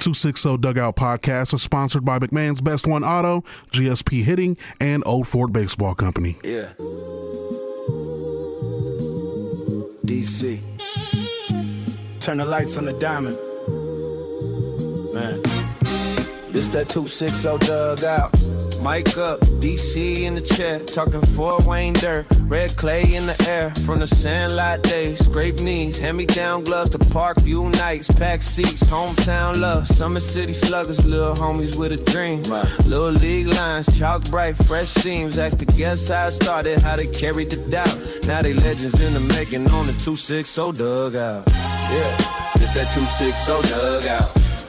260 Dugout Podcast is sponsored by McMahon's Best One Auto, GSP Hitting, and Old Fort Baseball Company. Yeah. DC. Turn the lights on the diamond. Man. This that 260 Dugout. Mic up, DC in the chair, talking Fort Wayne dirt, red clay in the air, from the Sandlot days, scrape knees, hand-me-down gloves to Parkview nights, packed seats, hometown love, Summer City sluggers, little homies with a dream, little league lines, chalk bright, fresh seams, asked the guests how it started, how they carried the doubt, now they legends in the making on the 260 Dugout, yeah, this that 260 Dugout,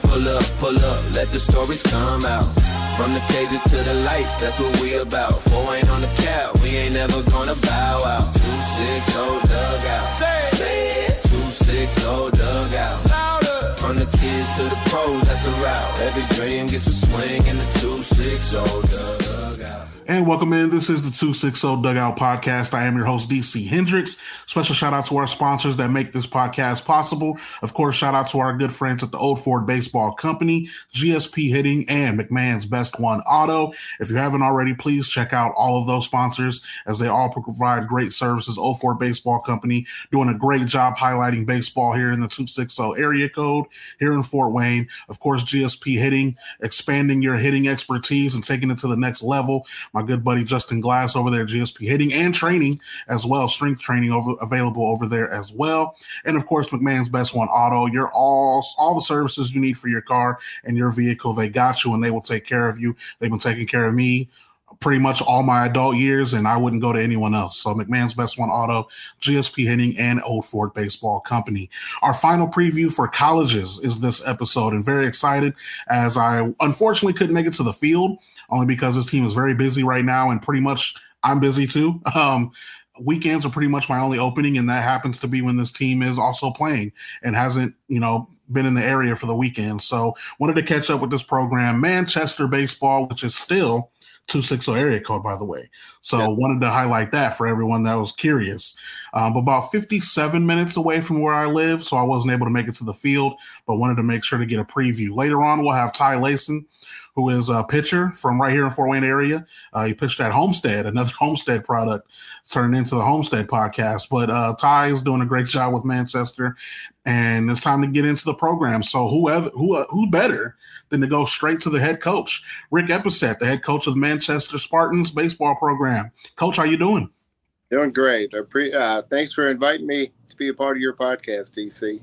pull up, let the stories come out. From the cages to the lights, that's what we about. 4 ain't on the cap, we ain't never gonna bow out. 260 Dugout. Say it. 260 Dugout. Louder. From the kids to the pros, that's the route. Every dream gets a swing in the 260 Dugout. And welcome in. This is the 260 Dugout Podcast. I am your host, DC Hendricks. Special shout out to our sponsors that make this podcast possible. Of course, shout out to our good friends at the Old Fort Baseball Company, GSP Hitting, and McMahon's Best One Auto. If you haven't already, please check out all of those sponsors as they all provide great services. Old Fort Baseball Company doing a great job highlighting baseball here in the 260 area code here in Fort Wayne. Of course, GSP Hitting, expanding your hitting expertise and taking it to the next level. My good buddy Justin Glass over there at GSP Hitting and training as well, strength training available over there as well. And of course, McMahon's Best One Auto, you're all the services you need for your car and your vehicle. They got you and they will take care of you. They've been taking care of me pretty much all my adult years, and I wouldn't go to anyone else. So McMahon's Best One Auto, GSP Hitting, and Old Fort Baseball Company. Our final preview for colleges is this episode, and very excited as I unfortunately couldn't make it to the field, only because this team is very busy right now, and pretty much I'm busy too. Weekends are pretty much my only opening, and that happens to be when this team is also playing and hasn't, been in the area for the weekend. So wanted to catch up with this program, Manchester Baseball, which is still 260 area code, by the way. So wanted to highlight that for everyone that was curious. About 57 minutes away from where I live, so I wasn't able to make it to the field, but wanted to make sure to get a preview. Later on, we'll have Ty Layson, who is a pitcher from right here in Fort Wayne area. He pitched at Homestead, another Homestead product, turned into the Homestead podcast. But Ty is doing a great job with Manchester, and it's time to get into the program. So who better than to go straight to the head coach, Rick Epicette, the head coach of the Manchester Spartans baseball program. Coach, how you doing? Doing great. Thanks for inviting me to be a part of your podcast, DC.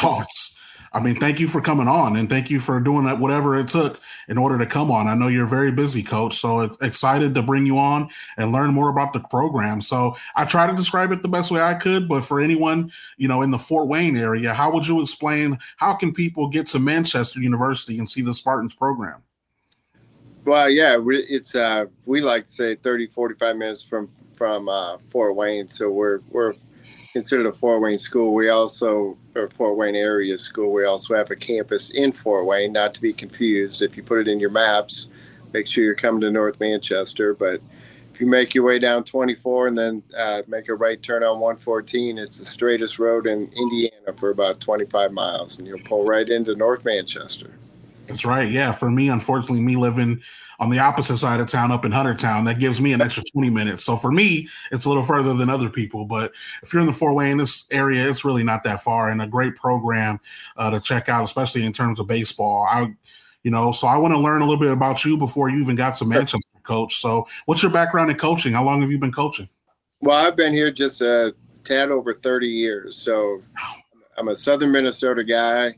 Thank you for coming on, and thank you for doing that, whatever it took in order to come on. I know you're very busy, Coach, so excited to bring you on and learn more about the program. So I try to describe it the best way I could, but for anyone, in the Fort Wayne area, how would you explain, how can people get to Manchester University and see the Spartans program? Well, yeah, it's we like to say 30, 45 minutes from Fort Wayne, so we're considered a Fort Wayne school. We also are Fort Wayne area school. We also have a campus in Fort Wayne, not to be confused. If you put it in your maps, make sure you're coming to North Manchester. But if you make your way down 24 and then make a right turn on 114, it's the straightest road in Indiana for about 25 miles, and you'll pull right into North Manchester. That's right. Yeah. For me, unfortunately, me living on the opposite side of town up in Huntertown, that gives me an extra 20 minutes. So for me, it's a little further than other people. But if you're in the Fort Wayne area, it's really not that far, and a great program to check out, especially in terms of baseball. So I want to learn a little bit about you before you even got to Manchester, Coach. So what's your background in coaching? How long have you been coaching? Well, I've been here just a tad over 30 years. So I'm a Southern Minnesota guy.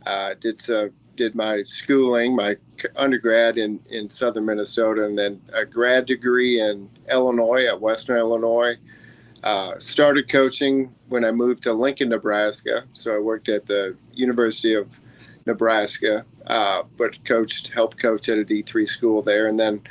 Did my schooling, my undergrad in Southern Minnesota, and then a grad degree in Illinois at Western Illinois. Started coaching when I moved to Lincoln, Nebraska. So I worked at the University of Nebraska, but helped coach at a D3 school there. And then,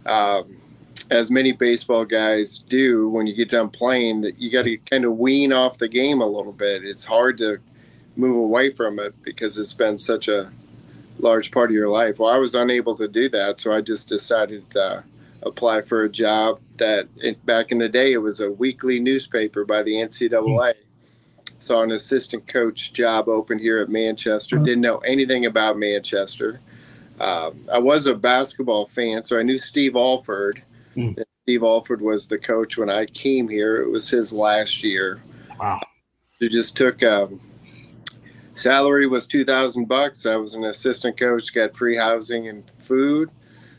as many baseball guys do, when you get done playing, you got to kind of wean off the game a little bit. It's hard to move away from it because it's been such a large part of your life. Well, I was unable to do that, so I just decided to apply for a job that back in the day, it was a weekly newspaper by the NCAA. saw an assistant coach job open here at Manchester. Didn't know anything about Manchester. I was a basketball fan, so I knew Steve Alford. Steve Alford was the coach when I came here. It was his last year. Wow. He just took salary was $2,000. I was an assistant coach, got free housing and food.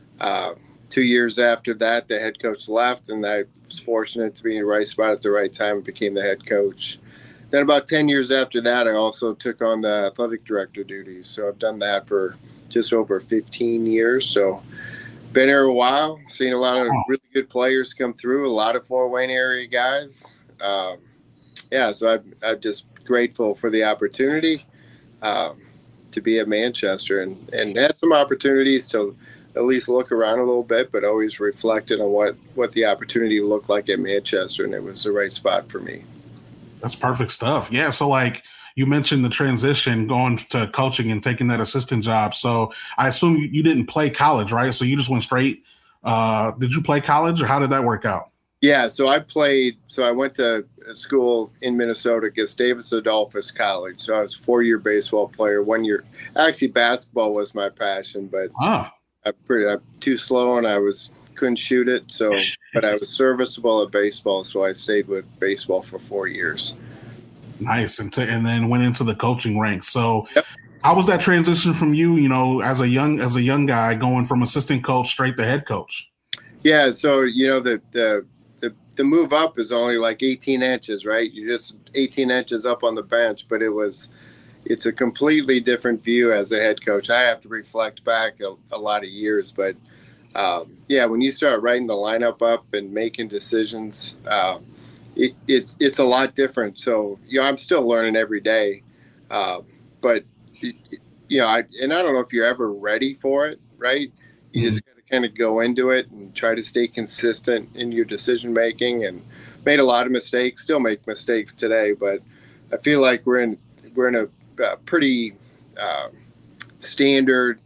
2 years after that, the head coach left, and I was fortunate to be in the right spot at the right time and became the head coach. Then about 10 years after that, I also took on the athletic director duties. So I've done that for just over 15 years. So been here a while, seen a lot of really good players come through, a lot of Fort Wayne area guys. So I'm just grateful for the opportunity to be at Manchester and had some opportunities to at least look around a little bit, but always reflected on what the opportunity looked like at Manchester, and it was the right spot for me. That's perfect stuff. Yeah, so like you mentioned the transition going to coaching and taking that assistant job. So I assume you didn't play college, right? So you just went straight. Did you play college, or how did that work out? Yeah, so I went to a school in Minnesota, Gustavus Adolphus College. So I was a 4-year baseball player, 1 year. Actually, basketball was my passion, but I'm too slow and couldn't shoot it. So, but I was serviceable at baseball, so I stayed with baseball for 4 years. Nice, and then went into the coaching ranks. So, How was that transition from you? You know, as a young guy going from assistant coach straight to head coach? Yeah, so the move up is only like 18 inches, right? You're just 18 inches up on the bench, but it's a completely different view as a head coach. I have to reflect back a lot of years, but when you start writing the lineup up and making decisions, it's a lot different. So, I'm still learning every day, but I don't know if you're ever ready for it, right? You just got to kind of go into it and try to stay consistent in your decision making, and made a lot of mistakes, still make mistakes today, but I feel like we're in a pretty standard,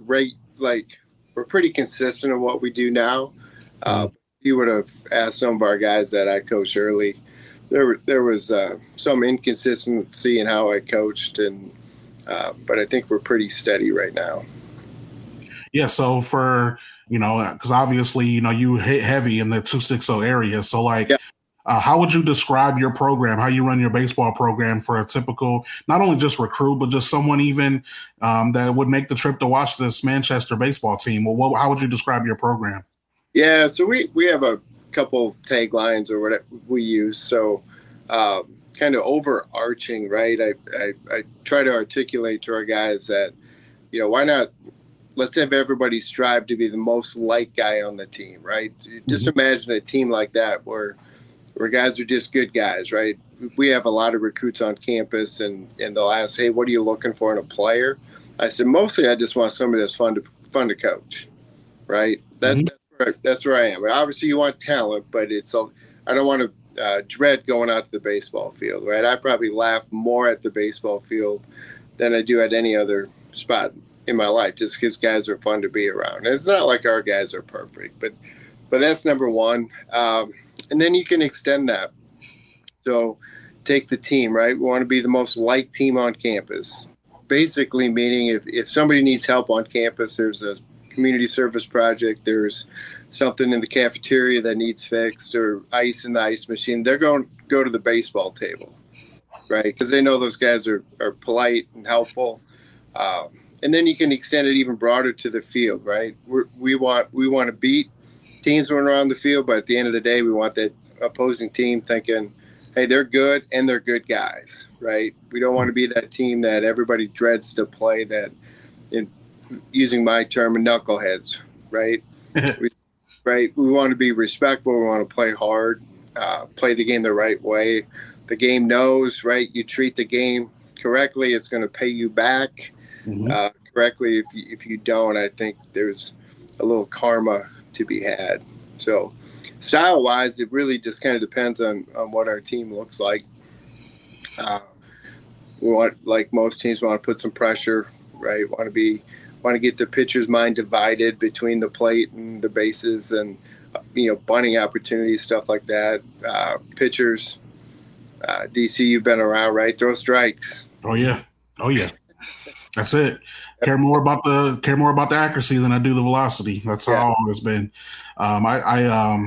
we're pretty consistent in what we do now. You would have asked some of our guys that I coached early. There was some inconsistency in how I coached, but I think we're pretty steady right now. Yeah. So because obviously, you hit heavy in the 260 area. So how would you describe your program, how you run your baseball program for a typical, not only just recruit, but just someone even that would make the trip to watch this Manchester baseball team? Well, how would you describe your program? Yeah. So we have a couple taglines or whatever we use. So kind of overarching, right? I try to articulate to our guys that, why not, let's have everybody strive to be the most liked guy on the team, right? Just imagine a team like that where guys are just good guys, right? We have a lot of recruits on campus, and they'll ask, hey, what are you looking for in a player? I said, mostly I just want somebody that's fun to coach, right? That's where I am. Obviously, you want talent, but I don't want to dread going out to the baseball field, right? I probably laugh more at the baseball field than I do at any other spot in my life, just because guys are fun to be around. And it's not like our guys are perfect, but that's number one. And then you can extend that. So take the team, right? We want to be the most liked team on campus. Basically meaning if somebody needs help on campus, there's a community service project, there's something in the cafeteria that needs fixed, or ice in the ice machine, they're going to go to the baseball table, right? Because they know those guys are polite and helpful. And then you can extend it even broader to the field, right? We want to beat teams when we're on the field, but at the end of the day, we want that opposing team thinking, hey, they're good and they're good guys, right? We don't want to be that team that everybody dreads to play, that, using my term, knuckleheads, right? We want to be respectful. We want to play hard, play the game the right way. The game knows, right? You treat the game correctly, it's going to pay you back. Correctly. If you don't, I think there's a little karma to be had. So style wise, it really just kind of depends on what our team looks like. We want, like most teams, want to put some pressure, right? Want to get the pitcher's mind divided between the plate and the bases, and bunting opportunities, stuff like that. Pitchers DC, you've been around, right? Throw strikes. Oh yeah. That's it. Care more about the accuracy than I do the velocity. That's how I've always been. I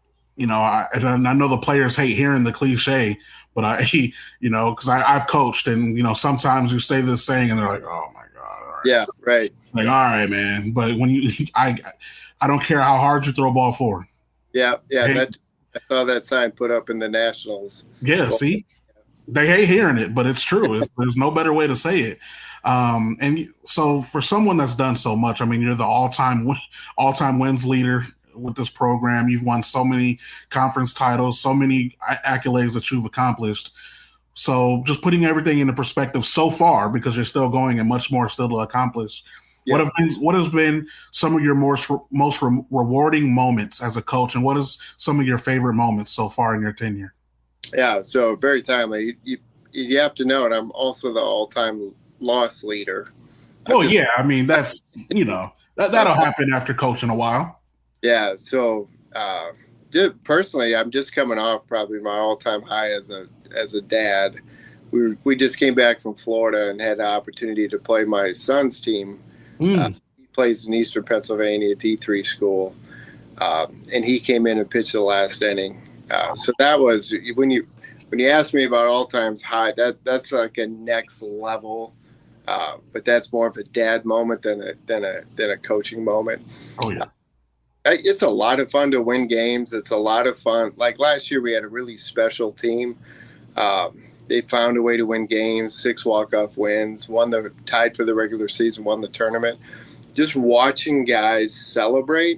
know the players hate hearing the cliche, but because I've coached, and sometimes you say this saying and they're like, oh my God. All right. Yeah, right. Like, all right, man. But when I don't care how hard you throw a ball forward. Yeah. I saw that sign put up in the Nationals. Yeah, see, they hate hearing it, but it's true. There's no better way to say it. And so for someone that's done so much, I mean, you're the all-time wins leader with this program. You've won so many conference titles, so many accolades that you've accomplished. So just putting everything into perspective so far, because you're still going and much more still to accomplish. Yeah. What has been some of your most rewarding moments as a coach, and what is some of your favorite moments so far in your tenure? Yeah, so very timely. You have to know, and I'm also the all-time loss leader. Yeah, I mean that's that'll happen after coaching a while. Yeah, so personally, I'm just coming off probably my all-time high as a dad. We just came back from Florida and had the opportunity to play my son's team. He plays in Eastern Pennsylvania D3 school, and he came in and pitched the last inning. So that was when you asked me about all-time high. That's like a next level. But that's more of a dad moment than a coaching moment. Oh yeah. It's a lot of fun to win games. It's a lot of fun. Like last year, we had a really special team. They found a way to win games, 6 walk-off wins, tied for the regular season, won the tournament. Just watching guys celebrate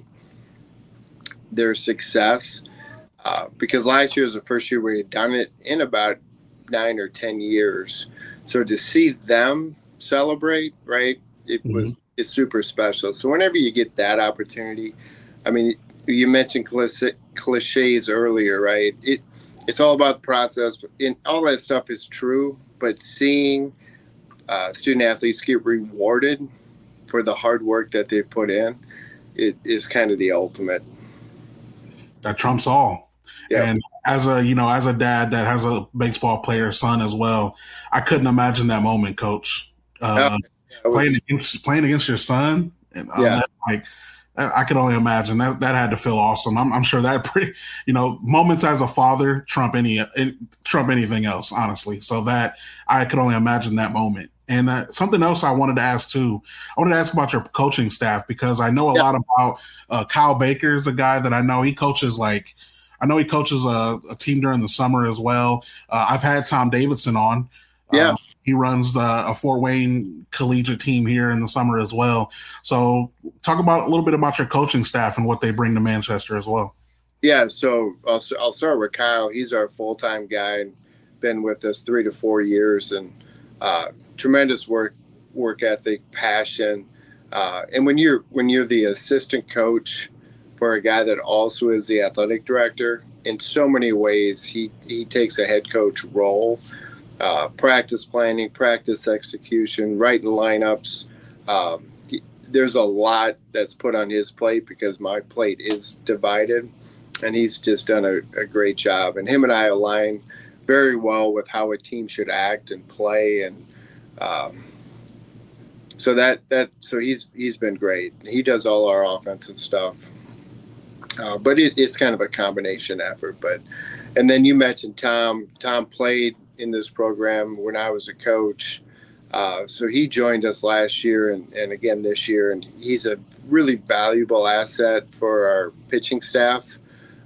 their success, because last year was the first year we had done it in about 9 or 10 years. So to see them celebrate, right, it's super special. So whenever you get that opportunity, I mean, you mentioned cliches earlier, right? It's all about the process, and all that stuff is true. But seeing student athletes get rewarded for the hard work that they've put in, it is kind of the ultimate. That trumps all. Yeah. And as a dad that has a baseball player son as well, I couldn't imagine that moment, Coach. Playing against your son, and I could only imagine that had to feel awesome. I'm sure that moments as a father trump anything else, honestly. So that I could only imagine that moment. And something else I wanted to ask too. I wanted to ask about your coaching staff, because I know a lot about Kyle Baker is a guy that I know. He coaches a team during the summer as well. I've had Tom Davidson on. Yeah. He runs a Fort Wayne collegiate team here in the summer as well. So talk about a little bit about your coaching staff and what they bring to Manchester as well. Yeah, so I'll start with Kyle. He's our full-time guy and been with us 3 to 4 years, and tremendous work ethic, passion. And when you're the assistant coach for a guy that also is the athletic director, in so many ways he takes a head coach role. Practice planning, practice execution, writing lineups. There's a lot that's put on his plate because my plate is divided, and he's just done a great job. And him and I align very well with how a team should act and play. And so he's been great. He does all our offensive stuff. But it's kind of a combination effort. And then you mentioned Tom. Tom played in this program when I was a coach. So he joined us last year and again this year, and he's a really valuable asset for our pitching staff.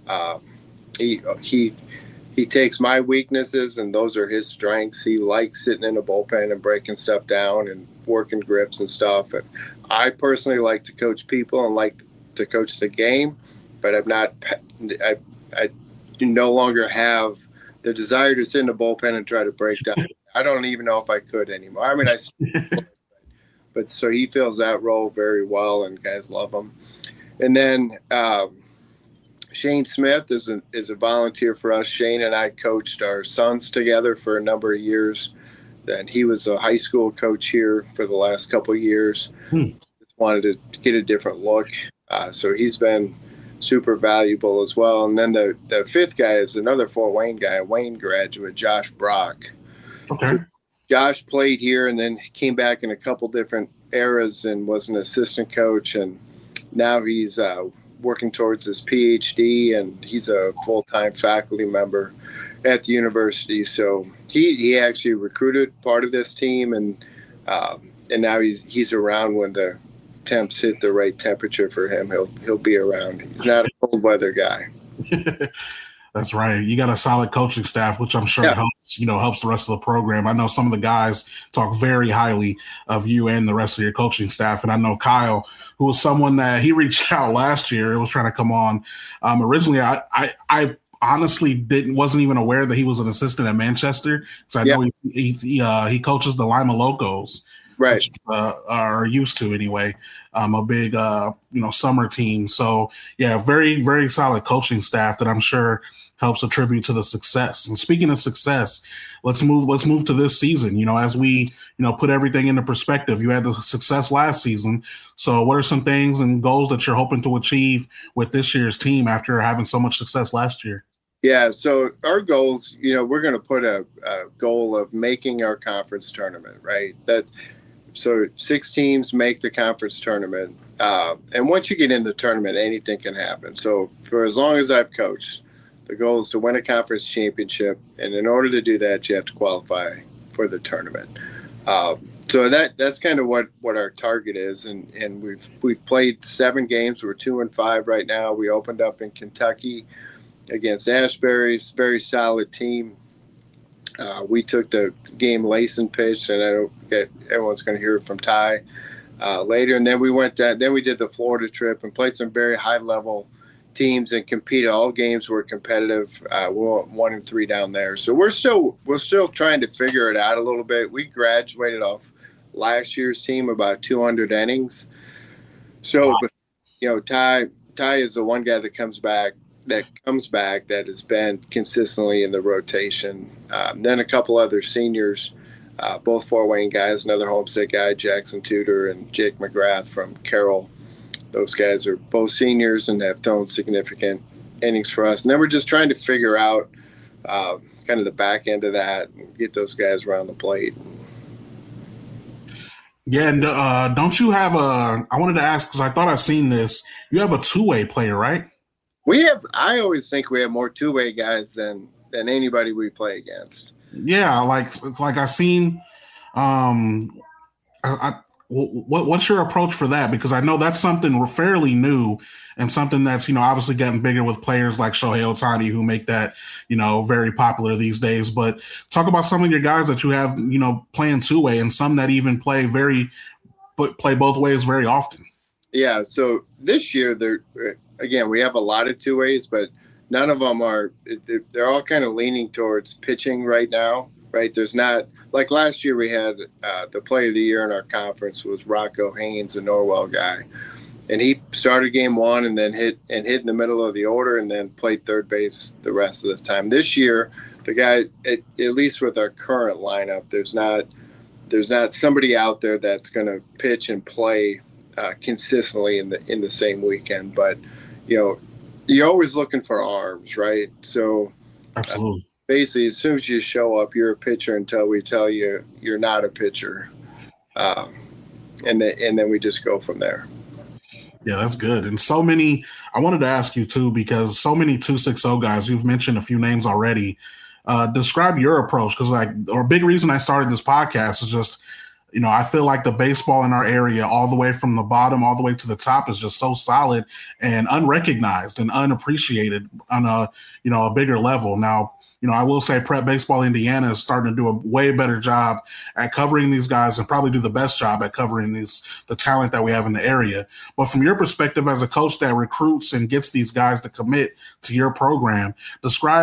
He takes my weaknesses, and those are his strengths. He likes sitting in a bullpen and breaking stuff down and working grips and stuff. And I personally like to coach people and like to coach the game, but I no longer have the desire to sit in the bullpen and try to break down. I don't even know if I could anymore. I mean, but so he fills that role very well, and guys love him. And then Shane Smith is a volunteer for us. Shane and I coached our sons together for a number of years. Then he was a high school coach here for the last couple of years. Just wanted to get a different look. So he's been super valuable as well. And then the fifth guy is another Fort Wayne guy, a Wayne graduate, Josh Brock. Okay. So Josh played here and then came back in a couple different eras and was an assistant coach. And now he's working towards his PhD, and he's a full-time faculty member at the university. So he actually recruited part of this team, and now he's around when the temps hit the right temperature for him. He'll be around. He's not a cold weather guy. That's right. You got a solid coaching staff, which I'm sure helps the rest of the program. I know some of the guys talk very highly of you and the rest of your coaching staff. And I know Kyle, who was someone that he reached out last year, was trying to come on. Originally, I honestly wasn't even aware that he was an assistant at Manchester. So I know he coaches the Lima Locos, right? Which, are used to anyway. A big summer team. So yeah, very, very solid coaching staff that I'm sure helps attribute to the success. And speaking of success, let's move to this season. As we put everything into perspective, you had the success last season. So what are some things and goals that you're hoping to achieve with this year's team after having so much success last year? Yeah, so our goals, we're going to put a goal of making our conference tournament, right? So 6 teams make the conference tournament. And once you get in the tournament, anything can happen. So for as long as I've coached, the goal is to win a conference championship. And in order to do that, you have to qualify for the tournament. So that's kind of what our target is. And we've played 7 games. We're 2-5 right now. We opened up in Kentucky against Ashbury's very solid team. We took the game Layson pitched, and I don't get everyone's going to hear from Ty later. And then we did the Florida trip and played some very high level teams and competed. All games were competitive. We're 1-3 down there, so we're still trying to figure it out a little bit. We graduated off last year's team about 200 innings. So, Ty is the one guy that comes back that has been consistently in the rotation. Then a couple other seniors, both Fort Wayne guys, another Homestead guy, Jackson Tudor, and Jake McGrath from Carroll. Those guys are both seniors and have thrown significant innings for us. And then we're just trying to figure out kind of the back end of that and get those guys around the plate. Yeah, and don't you have I wanted to ask because I thought I'd seen this. You have a two-way player, right? I always think we have more two-way guys than anybody we play against. Yeah, like I seen. What's your approach for that? Because I know that's something fairly new and something that's obviously getting bigger with players like Shohei Ohtani who make that very popular these days. But talk about some of your guys that you have playing two-way and some that even play both ways very often. Yeah, so this year we have a lot of two ways, but none of them they're all kind of leaning towards pitching right now, right? There's not, like last year we had the player of the year in our conference was Rocco Haynes, a Norwell guy. And he started game 1 and then hit in the middle of the order and then played third base the rest of the time. This year, the guy, at least with our current lineup, there's not somebody out there that's going to pitch and play consistently in the same weekend. But you're always looking for arms, right? So absolutely. Basically, as soon as you show up, you're a pitcher until we tell you you're not a pitcher, and then we just go from there. Yeah, that's good. And so many. I wanted to ask you too because so many 260 guys. You've mentioned a few names already. Describe your approach because a big reason I started this podcast is just. I feel like the baseball in our area, all the way from the bottom, all the way to the top, is just so solid and unrecognized and unappreciated on a bigger level. Now, I will say Prep Baseball Indiana is starting to do a way better job at covering these guys and probably do the best job at covering the talent that we have in the area. But from your perspective as a coach that recruits and gets these guys to commit to your program, describe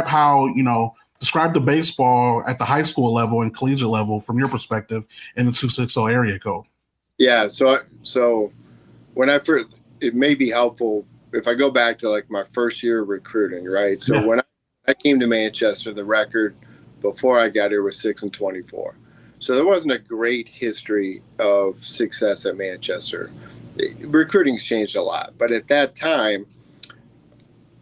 the baseball at the high school level and collegiate level from your perspective in the 260 area code. Yeah, so when it may be helpful if I go back to like my first year of recruiting, right? So when I came to Manchester, the record before I got here was 6-24. So there wasn't a great history of success at Manchester. Recruiting's changed a lot, but at that time,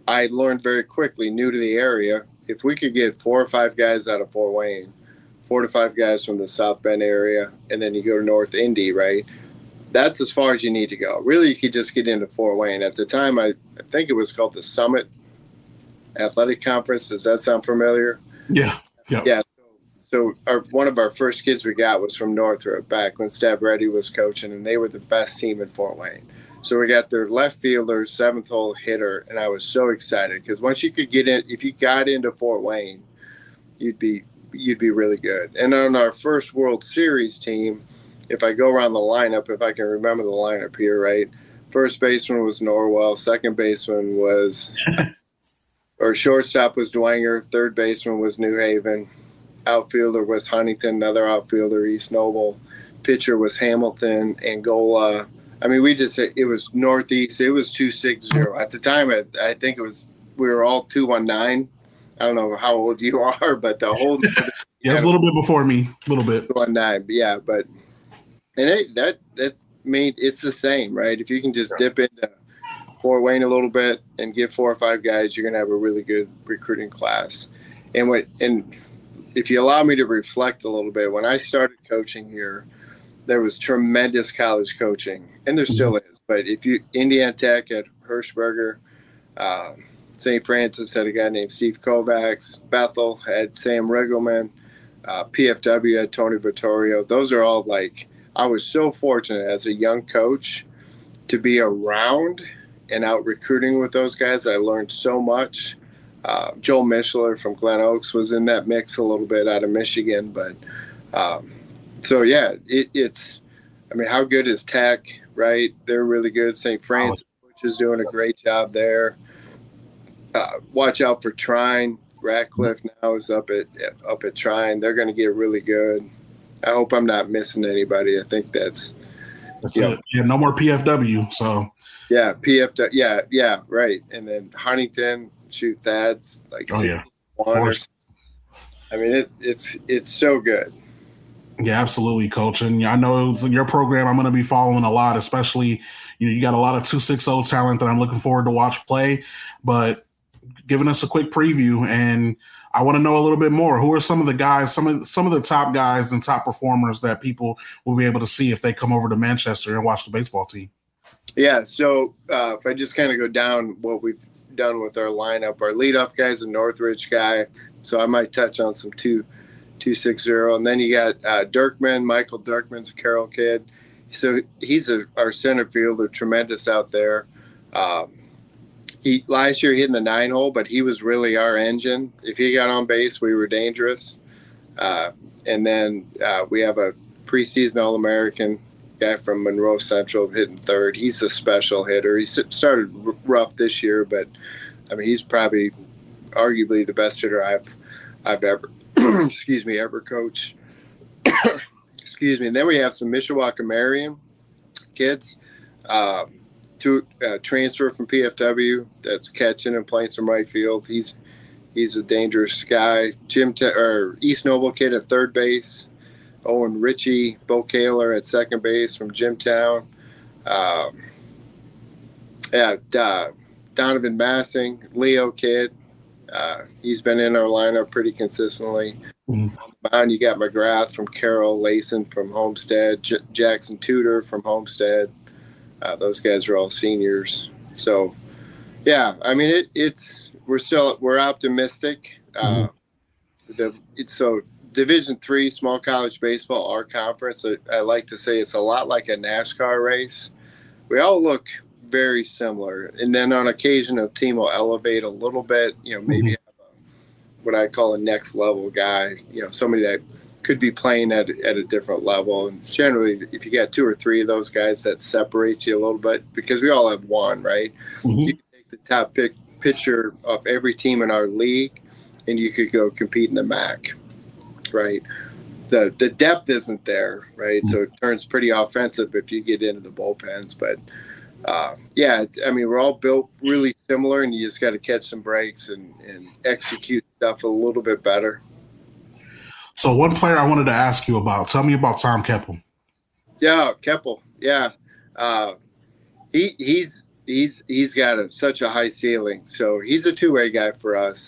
I learned very quickly, new to the area, if we could get 4 or 5 guys out of Fort Wayne, 4 to 5 guys from the South Bend area, and then you go to North Indy, right? That's as far as you need to go. Really, you could just get into Fort Wayne. At the time, I think it was called the Summit Athletic Conference. Does that sound familiar? Yeah. Yeah. So one of our first kids we got was from Northrop back when Stavretti was coaching, and they were the best team in Fort Wayne. So we got their left fielder, 7th hole hitter, and I was so excited because once you could get in, if you got into Fort Wayne, you'd be really good. And on our first World Series team, if I go around the lineup, if I can remember the lineup here, right? First baseman was Norwell, second baseman was or shortstop was Dwenger, third baseman was New Haven, outfielder was Huntington, another outfielder, East Noble, pitcher was Hamilton, Angola. I mean, it was Northeast. It was 260. At the time, I think we were all 219. I don't know how old you are, but the whole yeah, it's a little bit before me, a little bit 219. Yeah, but it's the same, right? If you can just dip into Fort Wayne a little bit and get 4 or 5 guys, you're going to have a really good recruiting class. And if you allow me to reflect a little bit, when I started coaching here, there was tremendous college coaching, and there still is. But Indiana Tech had Hirschberger, St. Francis had a guy named Steve Kovacs, Bethel had Sam Riggleman, PFW had Tony Vittorio. Those are all I was so fortunate as a young coach to be around and out recruiting with those guys. I learned so much. Joel Mishler from Glen Oaks was in that mix a little bit out of Michigan. But so, yeah, it's – I mean, how good is Tech, right? They're really good. St. Francis, which is doing a great job there. Watch out for Trine. Ratcliffe now is up at Trine. They're going to get really good. I hope I'm not missing anybody. I think that's it. Yeah, no more PFW. So yeah, PFW. Yeah, right. And then Huntington, Thad's I mean, it's so good. Yeah, absolutely, Coach. And I know your program I'm going to be following a lot, especially you got a lot of 260 talent that I'm looking forward to watch play. But giving us a quick preview, and I want to know a little bit more. Who are some of the guys, some of the top guys and top performers that people will be able to see if they come over to Manchester and watch the baseball team? Yeah, so if I just kind of go down what we've done with our lineup, our leadoff guy's a Northridge guy, so I might touch on some 260. And then you got Dirkman. Michael Dirkman's a Carroll kid. So he's our center fielder, tremendous out there. Last year he hit in the 9-hole, but he was really our engine. If he got on base, we were dangerous. And then we have a preseason All-American guy from Monroe Central hitting third. He's a special hitter. He started rough this year, but I mean he's probably arguably the best hitter I've ever ever coached. Excuse me. And then we have some Mishawaka Marion kids. Transfer from PFW that's catching and playing some right field. He's a dangerous guy. East Noble kid at third base. Owen Ritchie, Bo Kaler at second base from Jimtown. Donovan Massing, Leo kid. He's been in our lineup pretty consistently. Mm-hmm. On the mound, you got McGrath from Carroll, Layson from Homestead, Jackson Tudor from Homestead. Those guys are all seniors. So, yeah, I mean, we're optimistic. So Division III small college baseball, our conference, I like to say it's a lot like a NASCAR race. We all look very similar. And then on occasion, a team will elevate a little bit, maybe have what I call a next level guy, somebody that could be playing at a different level. And generally, if you got 2 or 3 of those guys, that separates you a little bit because we all have one, right? Mm-hmm. You can take the top pitcher of every team in our league, and you could go compete in the MAC, right? The depth isn't there, right? Mm-hmm. So it turns pretty offensive if you get into the bullpens. But, we're all built really similar, and you just got to catch some breaks and execute stuff a little bit better. So one player I wanted to ask you about, tell me about Tom Keppel. Yeah, Keppel. Yeah. He's he's got such a high ceiling. So he's a two-way guy for us.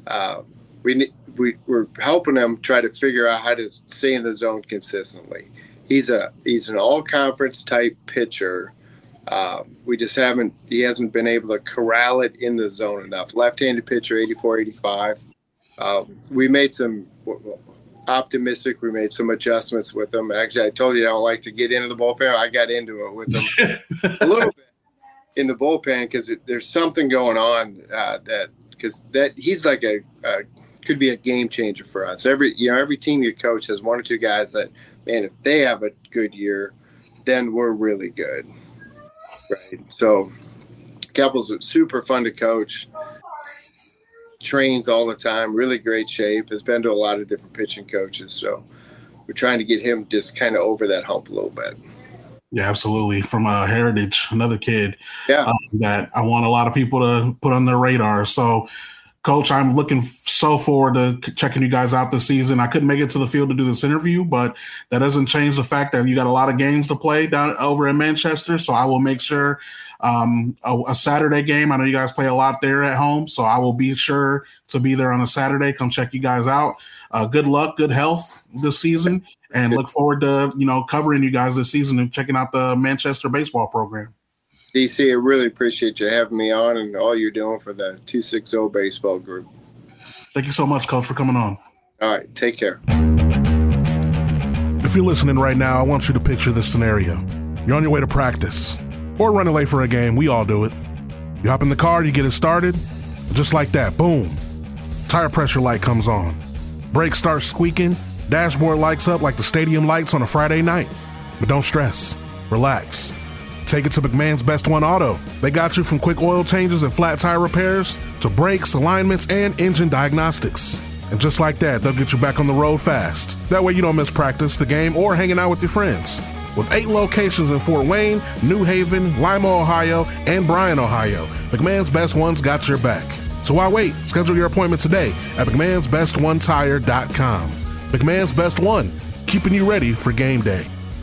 We're helping him try to figure out how to stay in the zone consistently. He's an all-conference type pitcher. He hasn't been able to corral it in the zone enough. Left-handed pitcher, 84, 85. We made some optimistic. We made some adjustments with him. Actually, I told you I don't like to get into the bullpen. I got into it with him a little bit in the bullpen because there's something going on because he's like could be a game changer for us. Every team you coach has one or two guys that, man, if they have a good year, then we're really good. Right. So Keppel's super fun to coach, trains all the time, really great shape, has been to a lot of different pitching coaches. So we're trying to get him just kind of over that hump a little bit. Yeah, absolutely. From Heritage, another kid that I want a lot of people to put on their radar. So, Coach, I'm looking so forward to checking you guys out this season. I couldn't make it to the field to do this interview, but that doesn't change the fact that you got a lot of games to play down over in Manchester. So I will make sure a Saturday game. I know you guys play a lot there at home, so I will be sure to be there on a Saturday. Come check you guys out. Good luck, good health this season, and look forward to covering you guys this season and checking out the Manchester baseball program. DC, I really appreciate you having me on and all you're doing for the 260 baseball group. Thank you so much, Coach, for coming on. All right, take care. If you're listening right now, I want you to picture this scenario. You're on your way to practice or running late for a game. We all do it. You hop in the car, you get it started, just like that, boom. Tire pressure light comes on. Brakes start squeaking. Dashboard lights up like the stadium lights on a Friday night. But don't stress. Relax. Take it to McMahon's Best One Auto. They got you from quick oil changes and flat tire repairs to brakes, alignments, and engine diagnostics. And just like that, they'll get you back on the road fast. That way you don't miss practice, the game, or hanging out with your friends. With 8 locations in Fort Wayne, New Haven, Lima, Ohio, and Bryan, Ohio, McMahon's Best One's got your back. So why wait? Schedule your appointment today at McMahon'sBestOneTire.com. McMahon's Best One, keeping you ready for game day.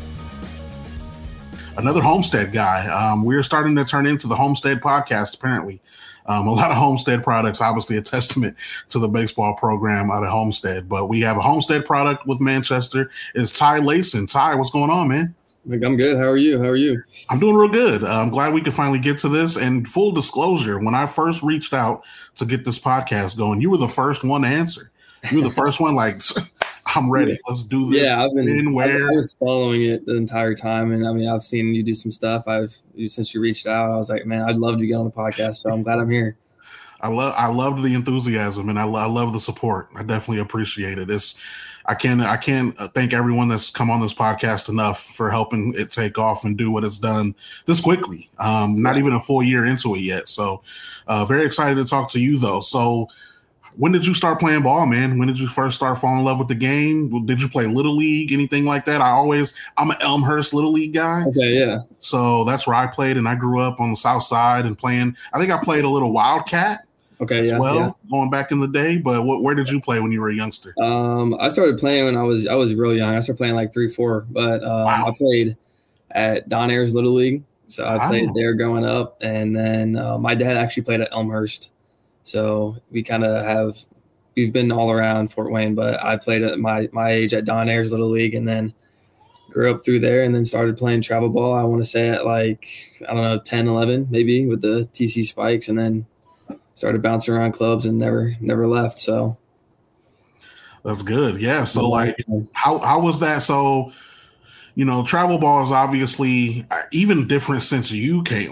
Another Homestead guy. We're starting to turn into the Homestead podcast, apparently. A lot of Homestead products, obviously a testament to the baseball program out of Homestead. But we have a Homestead product with Manchester. It's Ty Layson. Ty, what's going on, man? I'm good. How are you? I'm doing real good. I'm glad we could finally get to this. And full disclosure, when I first reached out to get this podcast going, you were the first one to answer. You were the first one like, I'm ready. Let's do this. Yeah, I was following it the entire time. And I mean, I've seen you do some stuff. Since you reached out, I was like, man, I'd love to get on the podcast. So I'm glad I'm here. I loved the enthusiasm and I love the support. I definitely appreciate it. I can't thank everyone that's come on this podcast enough for helping it take off and do what it's done this quickly. Not even a full year into it yet. So very excited to talk to you though. So when did you start playing ball, man? When did you first start falling in love with the game? Did you play Little League, anything like that? I'm an Elmhurst Little League guy. Okay, yeah. So that's where I played, and I grew up on the south side and playing. I think I played a little Wildcat going back in the day. But where did you play when you were a youngster? I started playing when I was real young. I started playing like 3-4, but I played at Don Ayers Little League. So I played there growing up, and then my dad actually played at Elmhurst. So we've been all around Fort Wayne, but I played at my age at Don Ayers Little League and then grew up through there and then started playing travel ball. I want to say at 10, 11 maybe with the TC Spikes, and then started bouncing around clubs and never left. So that's good. Yeah. So how was that? So, travel ball is obviously even different since you came,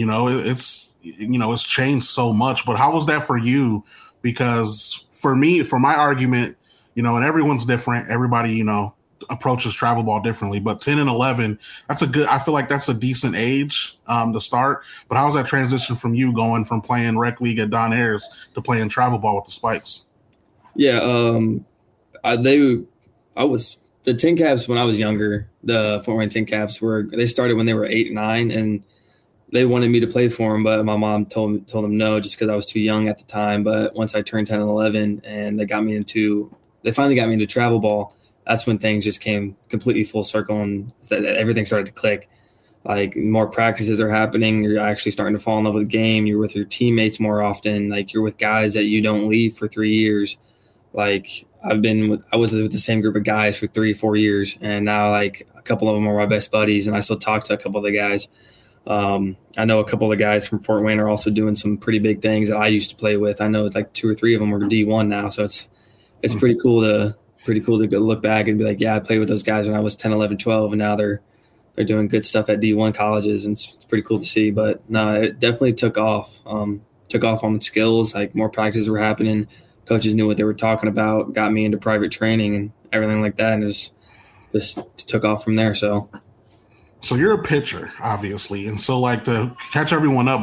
it's changed so much, but how was that for you? Because for me, for my argument, and everyone's different. Everybody, approaches travel ball differently, but 10 and 11, I feel like that's a decent age to start. But how was that transition from you going from playing rec league at Don Ayers to playing travel ball with the Spikes? Yeah. The Tin Caps when I was younger, the Fort Wayne Tin Caps they started when they were 8 and 9, and they wanted me to play for them, but my mom told them no, just because I was too young at the time. But once I turned 10 and 11, and they finally got me into travel ball, that's when things just came completely full circle and everything started to click. Like more practices are happening. You're actually starting to fall in love with the game. You're with your teammates more often. Like you're with guys that you don't leave for 3 years. Like I was with the same group of guys for 3-4 years. And now like a couple of them are my best buddies. And I still talk to a couple of the guys. I know a couple of the guys from Fort Wayne are also doing some pretty big things that I used to play with. I know like 2 or 3 of them are D1 now. So it's pretty cool to go look back and be like, yeah, I played with those guys when I was 10, 11, 12. And now they're doing good stuff at D1 colleges, and it's pretty cool to see. But no, it definitely took off on skills. Like more practices were happening. Coaches knew what they were talking about, got me into private training and everything like that. And it was just took off from there. So you're a pitcher, obviously. And so like to catch everyone up,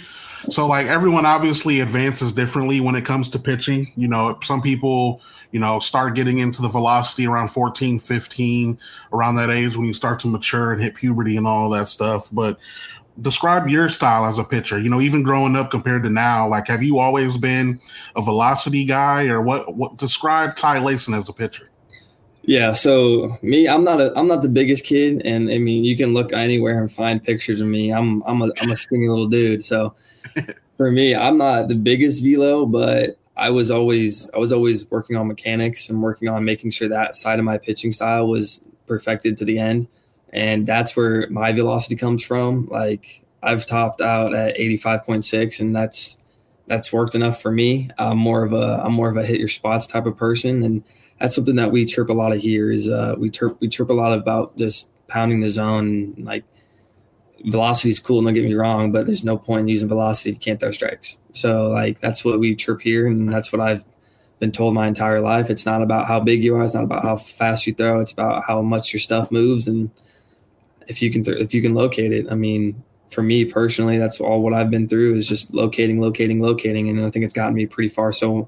like everyone obviously advances differently when it comes to pitching. You know, some people, you know, start getting into the velocity around 14, 15, around that age when you start to mature and hit puberty and all that stuff. But describe your style as a pitcher, you know, even growing up compared to now. Like, have you always been a velocity guy, or what describe Ty Layson as a pitcher? Yeah, so me, I'm not the biggest kid, and I mean you can look anywhere and find pictures of me. I'm a skinny little dude. So for me, I'm not the biggest velo, but I was always working on mechanics and working on making sure that side of my pitching style was perfected to the end. And that's where my velocity comes from. Like I've topped out at 85.6, and that's worked enough for me. I'm more of a hit your spots type of person. And that's something that we chirp a lot of here is we chirp a lot about just pounding the zone. Like velocity is cool, don't get me wrong, but there's no point in using velocity if you can't throw strikes. So like that's what we chirp here, and that's what I've been told my entire life. It's not about how big you are, it's not about how fast you throw, it's about how much your stuff moves and if you can locate it. I mean, for me personally, that's all what I've been through is just locating, and I think it's gotten me pretty far. So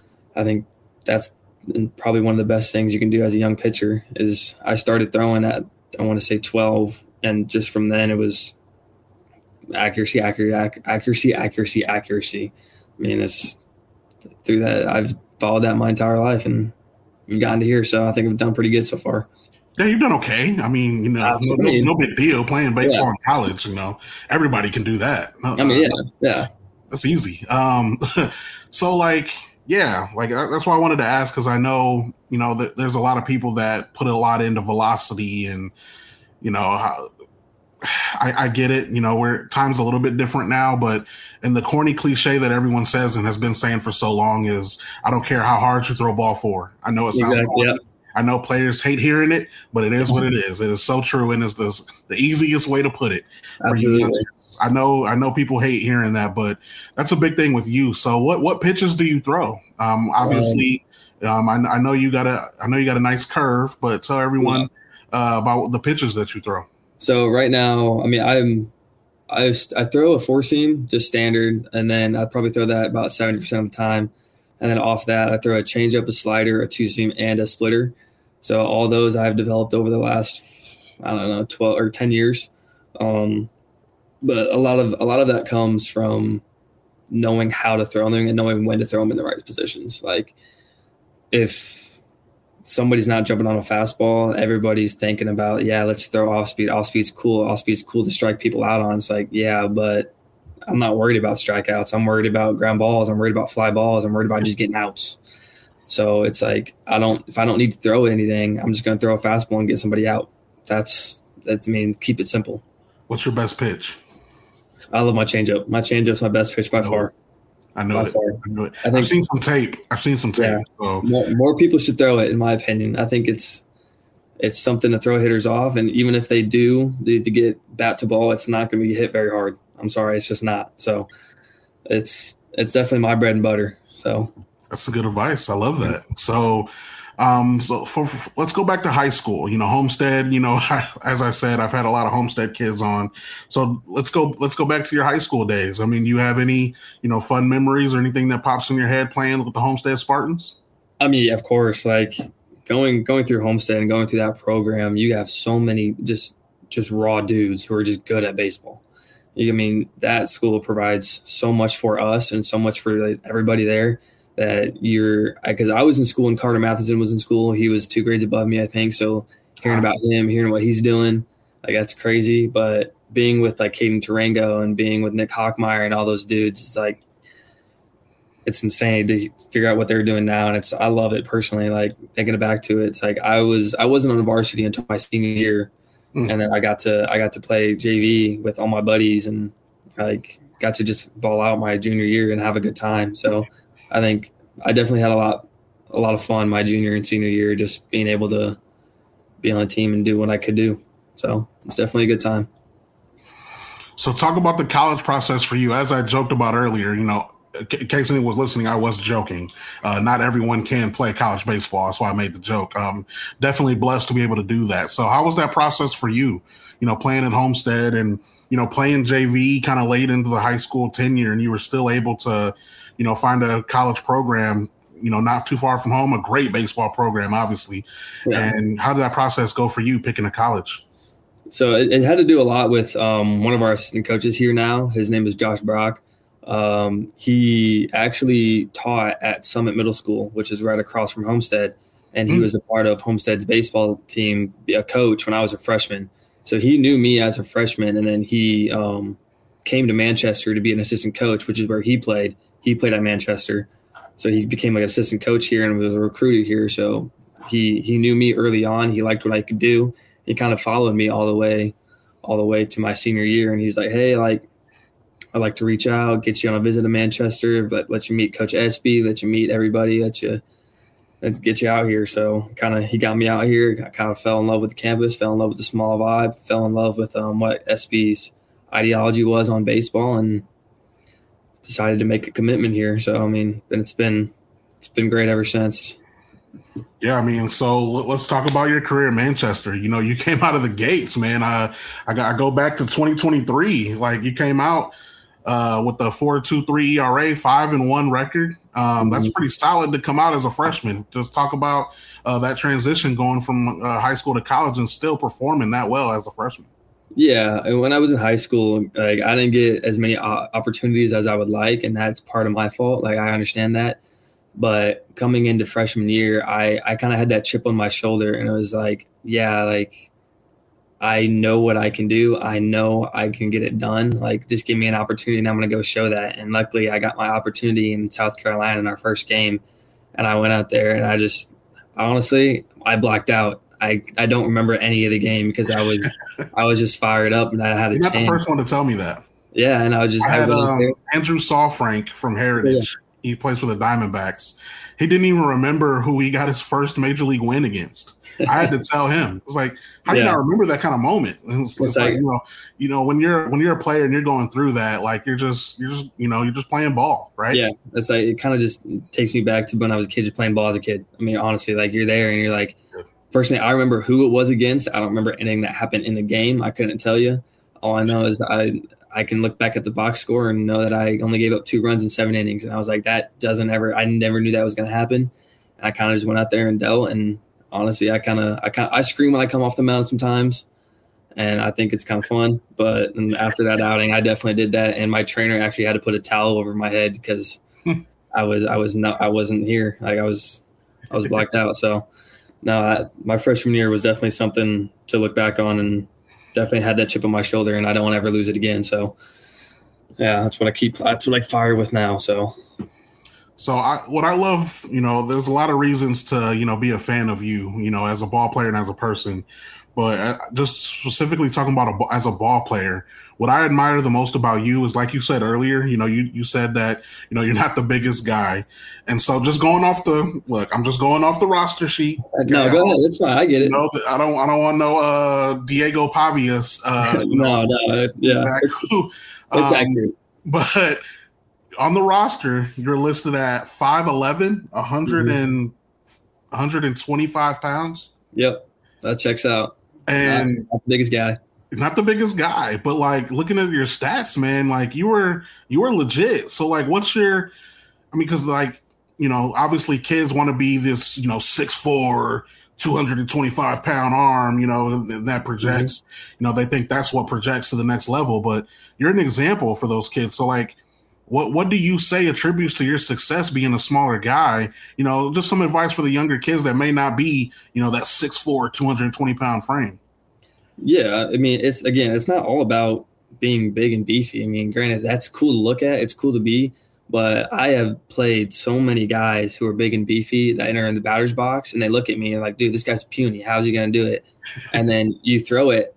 I think that's probably one of the best things you can do as a young pitcher. Is I started throwing at, I want to say 12, and just from then it was accuracy. I mean, it's through that I've followed that my entire life, and we've gotten to here. So I think I've done pretty good so far. Yeah, you've done okay. I mean, you know, no big deal playing baseball in college. You know, everybody can do that. Yeah, that's easy. So like, yeah, like that's why I wanted to ask, because I know, you know, there's a lot of people that put a lot into velocity, and you know, I get it. You know, where time's a little bit different now, but and the corny cliche that everyone says and has been saying for so long is, I don't care how hard you throw a ball for. I know it sounds corny. Yeah. I know players hate hearing it, but it is what it is. It is so true, and it's the easiest way to put it. Absolutely. I know people hate hearing that, but that's a big thing with you. So what pitches do you throw? Obviously, I know you got a nice curve, but tell everyone about the pitches that you throw. So right now, I mean, I throw a 4-seam, just standard, and then I probably throw that about 70% of the time. And then off that, I throw a changeup, a slider, a 2-seam, and a splitter. So all those I've developed over the last, 12 or 10 years. But a lot of that comes from knowing how to throw them and knowing when to throw them in the right positions. Like if somebody's not jumping on a fastball, everybody's thinking about, let's throw off speed. Off speed's cool. Off speed's cool to strike people out on. It's like, but I'm not worried about strikeouts. I'm worried about ground balls. I'm worried about fly balls. I'm worried about just getting outs. So it's like, if I don't need to throw anything, I'm just going to throw a fastball and get somebody out. That's keep it simple. What's your best pitch? I love my changeup. My changeup's my best pitch by far. I know it. I've seen some tape. Yeah, so. More people should throw it, in my opinion. I think it's something to throw hitters off. And even if they do to get bat to ball, it's not going to be hit very hard. I'm sorry, it's just not. So it's definitely my bread and butter. So that's good advice. I love that. So let's go back to high school. You know, Homestead. You know, as I said, I've had a lot of Homestead kids on. So let's go back to your high school days. I mean, you have any fun memories or anything that pops in your head playing with the Homestead Spartans? I mean, of course, like going through Homestead and going through that program, you have so many just raw dudes who are just good at baseball. I mean, that school provides so much for us and so much for everybody there that because I was in school and Carter Matheson was in school. He was 2 grades above me, I think. So hearing about him, hearing what he's doing, like that's crazy. But being with like Caden Tarango and being with Nick Hockmeyer and all those dudes, it's like, it's insane to figure out what they're doing now. And I love it personally. Like thinking back to it, it's like I wasn't on varsity until my senior year. And then I got to play JV with all my buddies and like got to just ball out my junior year and have a good time. So I think I definitely had a lot of fun my junior and senior year, just being able to be on the team and do what I could do. So it's definitely a good time. So talk about the college process for you. As I joked about earlier, in case anyone was listening, I was joking. Not everyone can play college baseball. That's why I made the joke. Definitely blessed to be able to do that. So how was that process for you, playing at Homestead and, playing JV kind of late into the high school tenure, and you were still able to, find a college program, not too far from home, a great baseball program, obviously. Yeah. And how did that process go for you picking a college? So it had to do a lot with one of our assistant coaches here now. His name is Josh Brock. He actually taught at Summit Middle School, which is right across from Homestead. And he was a part of Homestead's baseball team, a coach when I was a freshman. So he knew me as a freshman. And then he came to Manchester to be an assistant coach, which is where he played. He played at Manchester. So he became like an assistant coach here and was recruited here. So he knew me early on. He liked what I could do. He kind of followed me all the way to my senior year. And he's like, hey, like, I'd like to reach out, get you on a visit to Manchester, but let you meet Coach Espy, let you meet everybody, let's get you out here. So he got me out here. I kind of fell in love with the campus, fell in love with the small vibe, fell in love with what Espy's ideology was on baseball, and decided to make a commitment here. So it's been great ever since. Yeah, so let's talk about your career in Manchester. You came out of the gates, man. I go back to 2023. Like, you came out with the 4.23 ERA, 5-1 record. That's pretty solid to come out as a freshman. Just talk about that transition going from high school to college and still performing that well as a freshman. Yeah, and when I was in high school, like, I didn't get as many opportunities as I would like, and that's part of my fault. Like, I understand that. But coming into freshman year, I kind of had that chip on my shoulder, and it was like, yeah, like, I know what I can do. I know I can get it done. Like, just give me an opportunity and I'm going to go show that. And luckily I got my opportunity in South Carolina in our first game. And I went out there and I blacked out. I don't remember any of the game because I was just fired up and I had a chance. You're not the first one to tell me that. Yeah. And I had Andrew Sawfrank from Heritage. Yeah. He plays for the Diamondbacks. He didn't even remember who he got his first major league win against. I had to tell him. It's like, how do you not remember that kind of moment? And it's like, when you're a player and you're going through that, like, you're just playing ball, right? Yeah. That's like, it kind of just takes me back to when I was a kid, just playing ball as a kid. Honestly, like, you're there and you're like, personally, I remember who it was against. I don't remember anything that happened in the game. I couldn't tell you. All I know is I can look back at the box score and know that I only gave up 2 runs in 7 innings. And I was like, I never knew that was going to happen. And I kind of just went out there and dealt. And honestly, I scream when I come off the mound sometimes, and I think it's kind of fun. But after that outing, I definitely did that, and my trainer actually had to put a towel over my head because I wasn't here. Like, I was blacked out. So no, my freshman year was definitely something to look back on, and definitely had that chip on my shoulder, and I don't want to ever lose it again. So yeah, that's what I fire with now. So what I love, there's a lot of reasons to, be a fan of you, as a ball player and as a person, but just specifically talking about as a ball player, what I admire the most about you is, like you said earlier, you said that, you're not the biggest guy. And so just I'm just going off the roster sheet. No, go ahead. It's fine. I get it. I don't want no Diego Pavia. No. Yeah. It's accurate. But on the roster, you're listed at 5'11", 125 pounds. Yep, that checks out. And not the biggest guy. Not the biggest guy, but like, looking at your stats, man, like, you were legit. So like, because like, obviously kids want to be this, 6'4", 225 pound arm, and that projects, they think that's what projects to the next level. But you're an example for those kids. So like, what do you say attributes to your success being a smaller guy? Just some advice for the younger kids that may not be, that 6'4", 220 pound frame. Yeah, I mean, it's not all about being big and beefy. I mean, granted, that's cool to look at. It's cool to be, but I have played so many guys who are big and beefy that enter in the batter's box, and they look at me and like, dude, this guy's puny. How's he going to do it? And then you throw it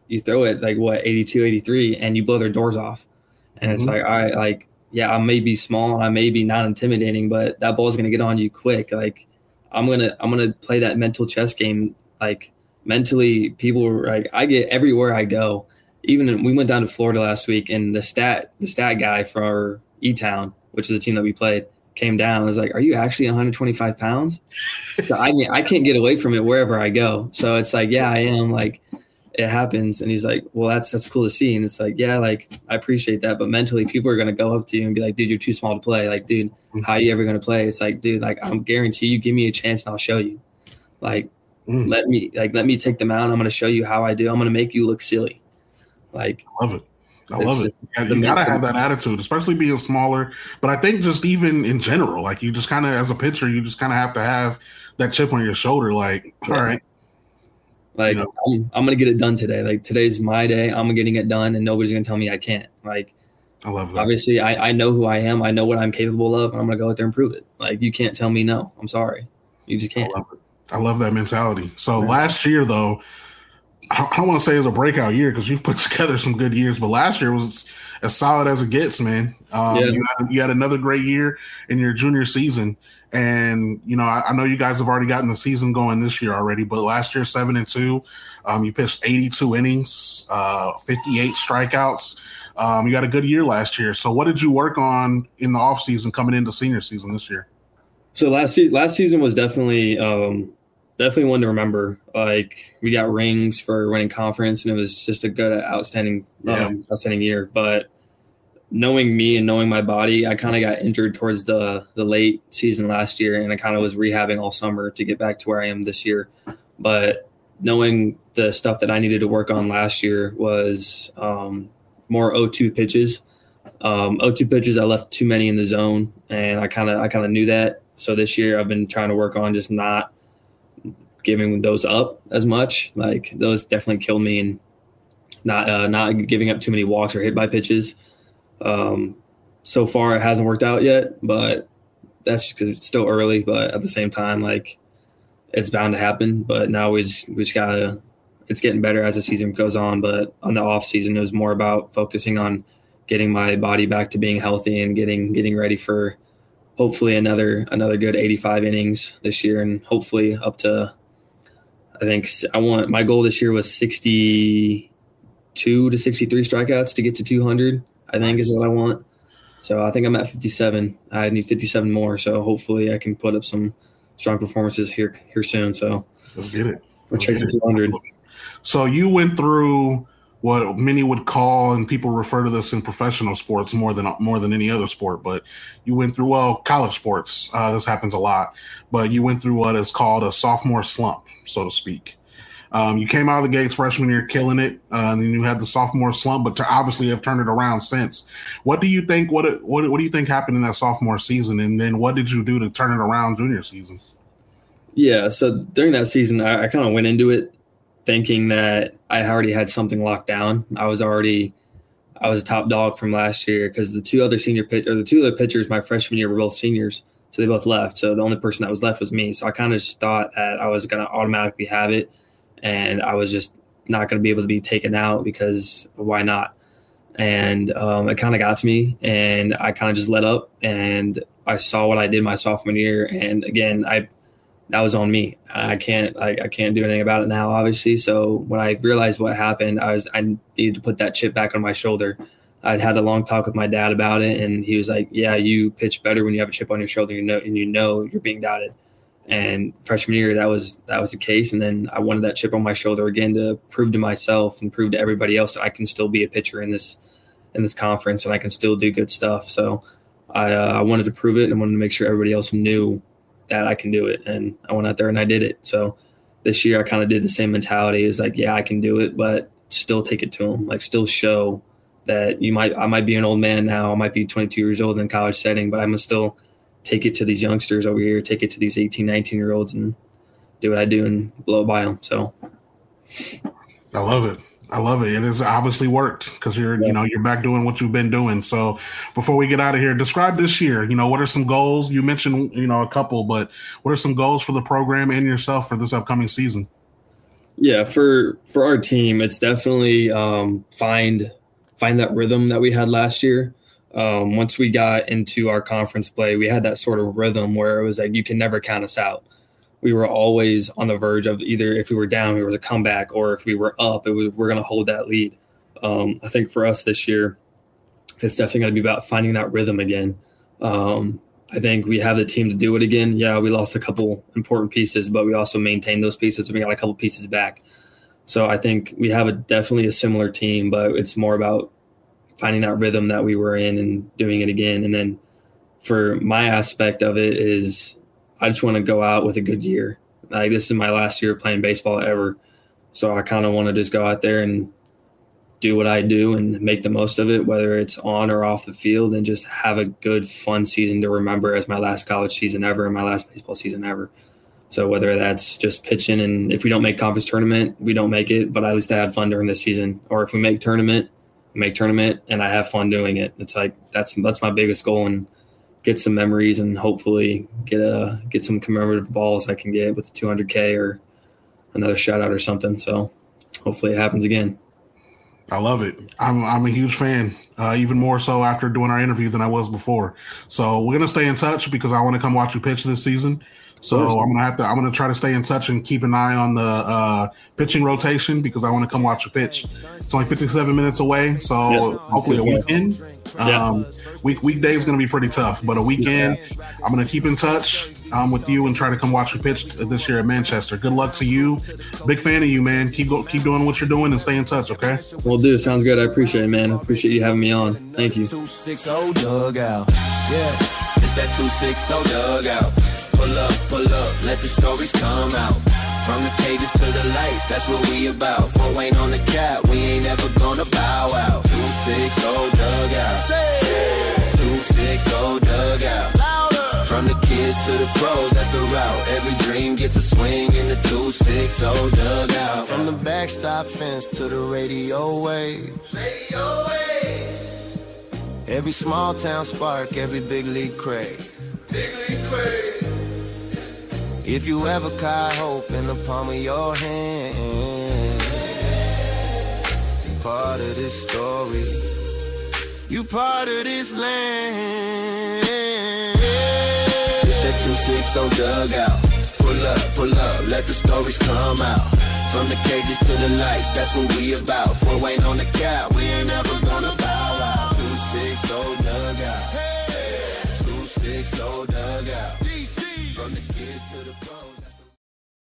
like what, 82, 83, and you blow their doors off. And it's like, all right, like, yeah, I may be small, I may be not intimidating, but that ball's going to get on you quick. Like, I'm gonna play that mental chess game. Like, mentally, people are like, I get everywhere I go. Even we went down to Florida last week, and the stat guy for E-Town, which is the team that we played, came down and was like, "Are you actually 125 pounds?" So I can't get away from it wherever I go. So it's like, yeah, I am. Like, it happens. And he's like, well, that's cool to see. And it's like, yeah, like, I appreciate that. But mentally, people are going to go up to you and be like, dude, you're too small to play. Like, dude, how are you ever going to play? It's like, dude, like, I'm guarantee you, give me a chance and I'll show you. Like, let me take them out. And I'm going to show you how I do. I'm going to make you look silly. Like, I love it. I love it. You got to have that attitude, especially being smaller. But I think just even in general, like, you just kind of, as a pitcher, you just kind of have to have that chip on your shoulder. Like, all right. Like, you know, I'm going to get it done today. Like, today's my day. I'm getting it done, and nobody's going to tell me I can't. Like, I love that. Obviously, I know who I am. I know what I'm capable of, and I'm going to go out there and prove it. Like, you can't tell me no. I'm sorry. You just can't. I love that mentality. So last year, though, I don't want to say it was a breakout year because you've put together some good years, but last year was as solid as it gets, man. You had another great year in your junior season. And, you know, I know you guys have already gotten the season going this year already, but last year, 7-2, you pitched 82 innings, 58 strikeouts. You got a good year last year. So what did you work on in the offseason coming into senior season this year? So last season was definitely one to remember. Like, we got rings for winning conference, and it was just a good, outstanding year. But knowing me and knowing my body, I kind of got injured towards the late season last year, and I kind of was rehabbing all summer to get back to where I am this year. But knowing the stuff that I needed to work on last year was more 0-2 pitches. 0-2 pitches, I left too many in the zone, and I kind of knew that. So this year I've been trying to work on just not giving those up as much. Like, those definitely killed me, and not giving up too many walks or hit by pitches. So far it hasn't worked out yet, but that's just because it's still early. But at the same time, like, it's bound to happen. But now we just gotta. It's getting better as the season goes on. But on the off season, it was more about focusing on getting my body back to being healthy and getting ready for hopefully another good 85 innings this year, and hopefully up to, I think my goal this year was 62 to 63 strikeouts to get to 200. I think is what I want. So I think I'm at 57. I need 57 more. So hopefully I can put up some strong performances here soon. So let's get it. Let's chase 200. So you went through what many would call, and people refer to this in professional sports more than any other sport, but you went through, college sports. This happens a lot, but you went through what is called a sophomore slump, so to speak. You came out of the gates freshman year killing it, and then you had the sophomore slump, but obviously have turned it around since. What do you think? What do you think happened in that sophomore season, and then what did you do to turn it around junior season? Yeah, so during that season, I kind of went into it thinking that I already had something locked down. I was a top dog from last year because the two other pitchers my freshman year were both seniors, so they both left. So the only person that was left was me. So I kind of just thought that I was going to automatically have it, and I was just not going to be able to be taken out because why not? And it kind of got to me, and I kind of just let up, and I saw what I did my sophomore year, and again, that was on me. I can't do anything about it now, obviously. So when I realized what happened, I needed to put that chip back on my shoulder. I'd had a long talk with my dad about it, and he was like, "Yeah, you pitch better when you have a chip on your shoulder. You know you're being doubted." And freshman year, that was the case. And then I wanted that chip on my shoulder again to prove to myself and prove to everybody else that I can still be a pitcher in this conference, and I can still do good stuff. So I wanted to prove it, and wanted to make sure everybody else knew that I can do it. And I went out there and I did it. So this year I kind of did the same mentality. It's like, yeah, I can do it, but still take it to them. Like, still show that I might be an old man now. I might be 22 years old in a college setting, but I'm going to still take it to these youngsters over here, take it to these 18, 19-year-olds and do what I do and blow it by them. So I love it. I love it. It has obviously worked because you're back doing what you've been doing. So before we get out of here, describe this year. What are some goals? You mentioned, a couple, but what are some goals for the program and yourself for this upcoming season? Yeah, for our team, it's definitely find that rhythm that we had last year. Once we got into our conference play, we had that sort of rhythm where it was like you can never count us out. We were always on the verge of either if we were down, it was a comeback, or if we were up, we're going to hold that lead. I think for us this year, it's definitely going to be about finding that rhythm again. I think we have the team to do it again. Yeah, we lost a couple important pieces, but we also maintained those pieces. And we got a couple pieces back. So I think we have definitely a similar team, but it's more about finding that rhythm that we were in and doing it again. And then for my aspect of it is I just want to go out with a good year. Like, this is my last year playing baseball ever. So I kind of want to just go out there and do what I do and make the most of it, whether it's on or off the field, and just have a good, fun season to remember as my last college season ever and my last baseball season ever. So whether that's just pitching, and if we don't make conference tournament, we don't make it, but at least I had fun during this season. Or if we make tournament, and I have fun doing it. It's like that's my biggest goal, and get some memories and hopefully get some commemorative balls I can get with the 200K or another shutout or something. So hopefully it happens again. I love it. I'm a huge fan, even more so after doing our interview than I was before. So we're gonna stay in touch because I want to come watch you pitch this season. So I'm gonna try to stay in touch and keep an eye on the pitching rotation because I want to come watch you pitch. It's only 57 minutes away, so hopefully a weekend. Weekday is going to be pretty tough, but a weekend, I'm going to keep in touch with you and try to come watch you pitch this year at Manchester. Good luck to you. Big fan of you, man. Keep doing what you're doing and stay in touch, okay? Will do. Sounds good. I appreciate it, man. I appreciate you having me on. Thank you. 260 dugout. Yeah, it's that 260 dugout. Pull up, let the stories come out. From the cages to the lights, that's what we about. 4 ain't on the cap, we ain't ever gonna bow out. 260 dugout. 260 dugout. From the kids to the pros, that's the route. Every dream gets a swing in the 260 dugout. From the backstop fence to the radio waves. Every small town spark, every big league crave. If you ever caught hope in the palm of your hand, you part of this story, you part of this land. It's that 260 dugout. Pull up, let the stories come out. From the cages to the lights, that's what we about. 4 ain't on the cap, we ain't never gonna bow out. 260 dugout. 260 dugout. From the kids to the